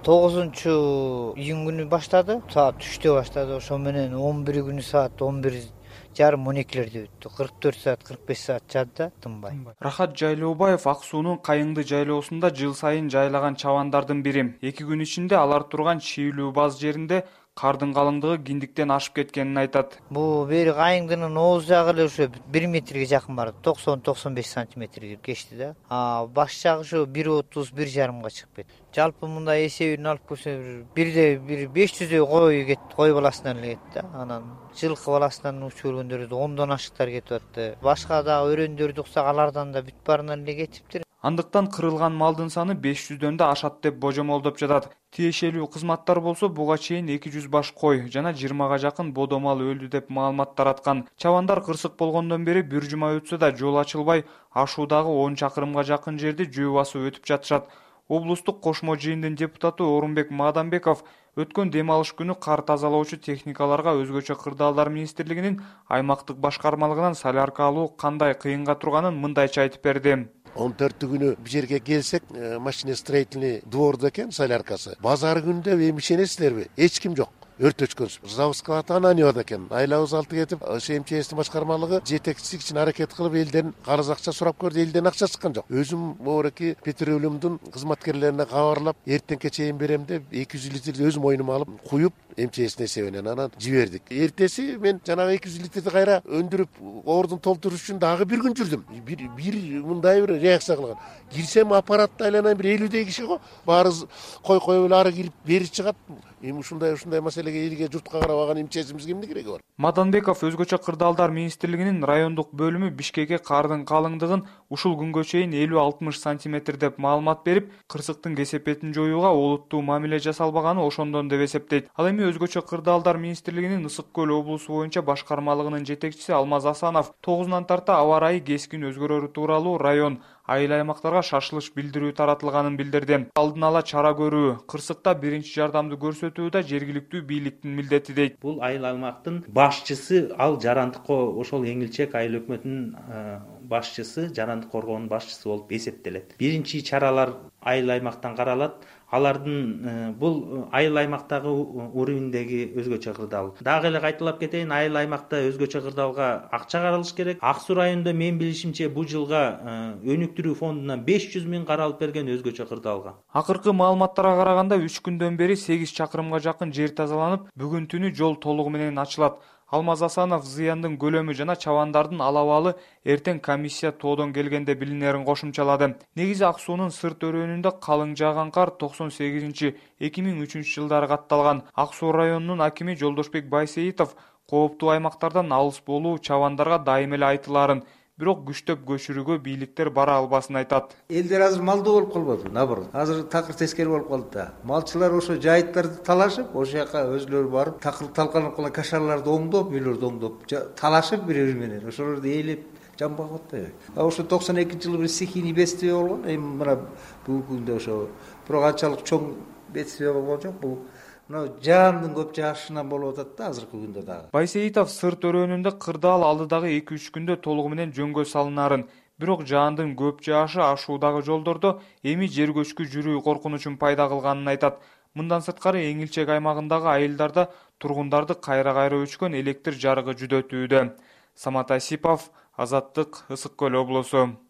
9-июнь күнү баштады. Саат 3-те баштады. Ошо менен 11 күнү саат 11:30-12 өттү. 44 саат, 45 саат жаады, тынбай. Рахат Жайлообаев Ак суунун Кайыңды жайлоосунда жыл сайын жайлаган чабандардын бири. 2 күн ичинде алар турган чийлүү баз жеринде кардын калыңдыгы киндиктен ашып кеткенин айтат. Бул бери Кайыңдын ооз жагы эле ошо 1 метрге жакын барды. 90-95 сантиметрге кечти да. Баш жагы ошо 1,30, 1,5га чыгып кетти. Жалпы мында эсебин алып көрсө бирде 500 кой баласынан эле кетти да. Анан жылкы баласынан учуп өлгөндөрдү 10дон ашыктар кетип атты. Башка дагы өрөндөрдү уксак алардан да бүт баарынан эле кетиптир. Андыктан кырылган малдын саны 500дөн да ашат деп божомолдоп жатат. Тиешелүү кызматтар болсо буга чейин 200 баш кой жана 20га жакын бодо мал өлдү деп маалымат тараткан. Чабандар кырсык болгондон бери 1 жума өтсө да жол ачылбай, ашуудагы 10 чакырымга жакын жерди жөө басып өтүп жатышат. Облустук кошмо жыйындын депутаты Орунбек Маданбеков өткөн дем алыш күнү кар тазалоочу техникаларга өзгөчө кырдаалдар министрлигинин аймактык башкармалыгынан солярка алуу кандай кыйынга турганын мындайча айтып берди. 14 күнү бу жерге келсек, машиностроительный дворда экен соляркасы. Базар күндө эми ишенесиздерби? Эч ким жок. Өрт өчкөнсүз. Заводского Ананьевада экен. Айлабыз алты кетип, МЧСтин башкармалыгы жетекчилик үчүн аракет кылып элден карыз акча сурап көрдү, элден акча чыккан жок. Өзүм моореки петролиумдун кызматкерлерине кабарлап, эртеңке чейин берем деп 200 литрди өз мойнума алып, куюп МЧСтин эсебинен анан жибердик. Эртеси мен жанагы 200 литрди кайра өндүрүп, ордун толтуруш үчүн дагы 1 күн жүрдүм. Бир мындай бир реакция кылган. Кирсем аппаратты айланан бир 50 киши го. Баары кой эле ары кирип, бери чыгат. Эми ушундай маселеге элге журтка карабаган МЧСибизге эмне кереги бар? Маданбеков өзгөчө кырдаалдар министрлигинин райондук бөлүмү Бишкекке кардын калыңдыгын ушул күнгө чейин 50-60 сантиметр деп маалымат берип, кырсыктын кесепетин жоюуга олуттуу мамиле жасалбаганы ошондон деп эсептейт. Ал эми өзгөчө кырдаалдар министрлигинин Ысык көл облусу боюнча башкармалыгынын жетекчиси Алмаз Асанов 9-нан тарта аба ырайы кескин өзгөрөрү тууралуу район, айыл аймактарга шашылыш билдирүү таратылганын билдирди. Алдын ала чара көрүү, кырсыкта биринчи жардамды көрсөтүү да жергиликтүү бийликтин милдети дейт. Бул айыл аймактын башчысы, ал жарандыкка ошол Эңилчек айыл өкмөтүнүн башчысы, жарандык коргоонун башчысы болуп эсептелет. Биринчи чаралар айыл аймактан каралат. Алардын бул айыл аймактагы уровендеги өзгөчө кырдаал. Дагы эле кайталап кетейин, айыл аймакта өзгөчө кырдаалга акча каралыш керек. Ак суу районунда мен билишимче бул жылга өнүктүрүү фондунан 500 миң каралып берген өзгөчө кырдаалга. Акыркы маалыматтарга караганда 3 күндөн бери 8 чакырымга жакын жер тазаланып, бүгүн түнү жол толугу менен ачылат. Алмаз Асанов зыяндын көлөмү жана чабандардын алабалы эртең комиссия тоодон келгенде билинерин кошумчалады. Негизи Ак суунун сырт өрөөнүндө калың жааган кар 98-2003 жылдары катталган. Ак суу районунун акими Жолдошбек Байсейитов кооптуу аймактардан алыс болуу чабандарга дайым эле айтыларын, бирок күчтөп көчүрүүгө бийликтер бара албасын айтат. Элдер азыр малдуу болуп калбады, наоборот. Азыр такыр тескери болуп калды да. Малчылар ошо жайыттарды талашып, ошол жака өзлөрү барып, такыр талканып калган кашарларды оңдоп, үйлөрдү оңдоп, талашып бири-бири менен ошолорду ээлеп жамбап атпайбы. Ошо 92-жылы бир стихийный бедствие болгон. Эми мына бүгүнкү күндө ошо бирок анчалык чоң бедствие болгон жок. Бул жаандын көп жаашынан болуп атат да азыркы күндө дагы. Байсейитов сырт өрөөнүндө кырдаал алдыдагы 2-3 күндө толугу менен жөнгө салынарын, бирок жаандын көп жаашы ашуудагы жолдордо эми жер көчкү жүрүү коркунучун пайда кылганын айтат. Мындан сырткары Эңилчек аймагындагы айылдарда тургундарды кайра-кайра өчкөн электр жарыгы жүдөтүүдө. Самат Асипов, Азаттык, Ысык көл облусу.